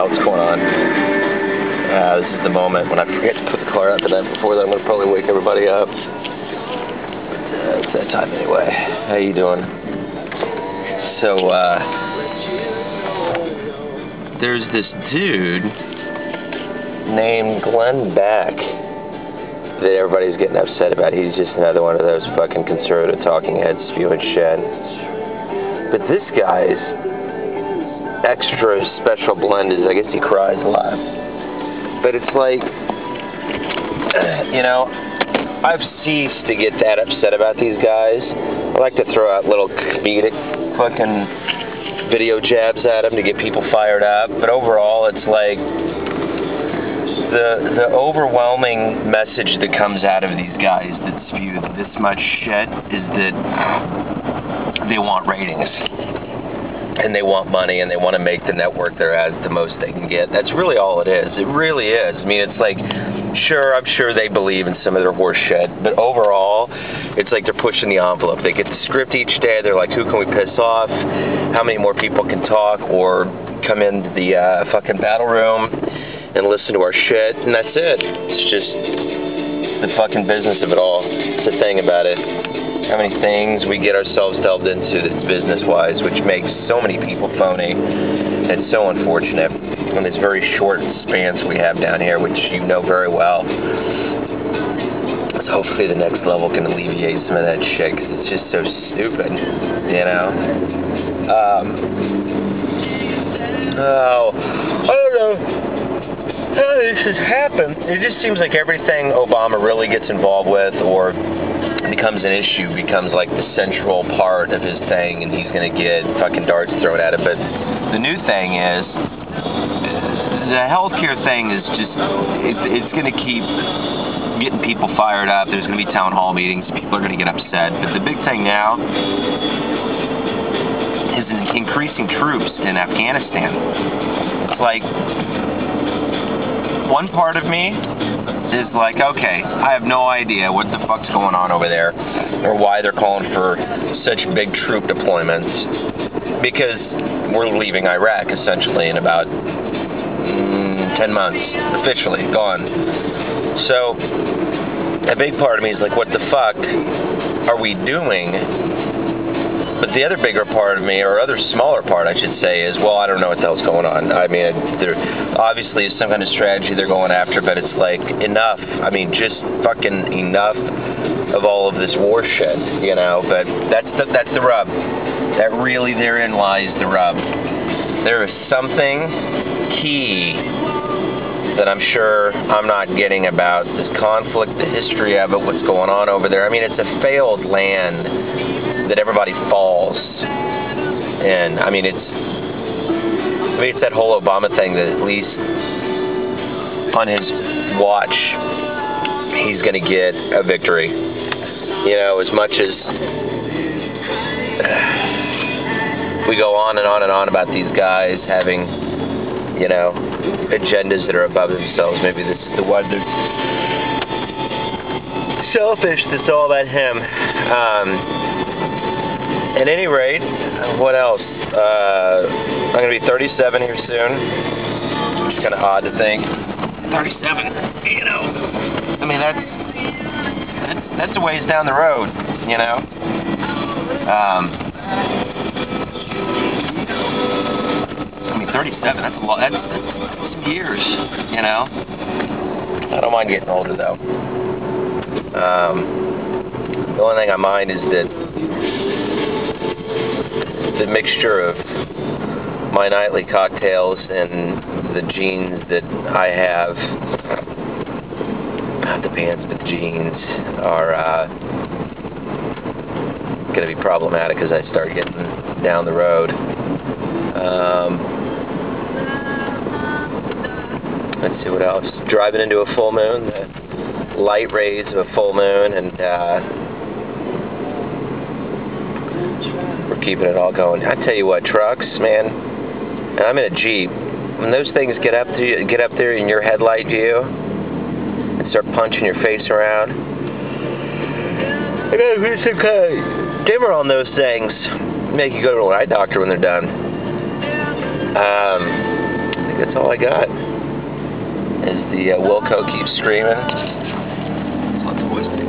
what's going on. This is the moment when I forget to put the car out the night before that I'm gonna probably wake everybody up. But it's that time anyway. How you doing? So there's this dude named Glenn Beck that everybody's getting upset about. He's just another one of those fucking conservative talking heads spewing shit. But this guy's extra special blend is, I guess he cries a lot. But it's like, you know, I've ceased to get that upset about these guys. I like to throw out little comedic fucking video jabs at them to get people fired up. But overall, it's like the overwhelming message that comes out of these guys that spew this much shit is that they want ratings. And they want money, and they want to make the network they're at the most they can get. That's really all it is. It really is. I mean, it's like, sure, I'm sure they believe in some of their horse shit, but overall, it's like they're pushing the envelope. They get the script each day. They're like, who can we piss off? How many more people can talk or come into the fucking battle room and listen to our shit? And that's it. It's just the fucking business of it all. It's the thing about it. How many things we get ourselves delved into that's business-wise, which makes so many people phony. It's so unfortunate in this very short spans we have down here, which you know very well. So hopefully the next level can alleviate some of that shit, because it's just so stupid, you know? I don't know how this has happened. It just seems like everything Obama really gets involved with or becomes an issue, becomes like the central part of his thing, and he's gonna get fucking darts thrown at him. But the new thing is, the healthcare thing is just, it's gonna keep getting people fired up. There's gonna be town hall meetings, people are gonna get upset. But the big thing now is increasing troops in Afghanistan. It's like, one part of me is like, okay, I have no idea what the fuck's going on over there or why they're calling for such big troop deployments, because we're leaving Iraq essentially in about 10 months, officially gone. So a big part of me is like, what the fuck are we doing? But the other bigger part of me, or other smaller part I should say, is, well, I don't know what the hell's going on. I mean, there obviously is some kind of strategy they're going after, but it's like, enough. I mean, just fucking enough of all of this war shit, you know? But that's the rub. That really, therein lies the rub. There is something key that I'm sure I'm not getting about this conflict, the history of it, what's going on over there. I mean, it's a failed land that everybody falls in. I mean, it's that whole Obama thing that at least on his watch, he's gonna get a victory. You know, as much as we go on and on and on about these guys having, you know, agendas that are above themselves, maybe this is the one that's selfish, that's all about him. At any rate, what else? I'm going to be 37 here soon, which is kind of odd to think. 37, you know. I mean, that's a ways down the road, you know. I mean, 37, that's a lot. That's some years, you know. I don't mind getting older, though. The only thing I mind is that the mixture of my nightly cocktails and the jeans that I have, not the pants but the jeans, are going to be problematic as I start getting down the road. Let's see what else. Driving into a full moon, the light rays of a full moon, and we're keeping it all going. I tell you what, trucks, man, and I'm in a Jeep. When those things get up there in your headlight view and start punching your face around, I gotta put some kind of dimmer on those things. Make you go to an eye doctor when they're done. I think that's all I got. As the Wilco keeps screaming. Let's let the boys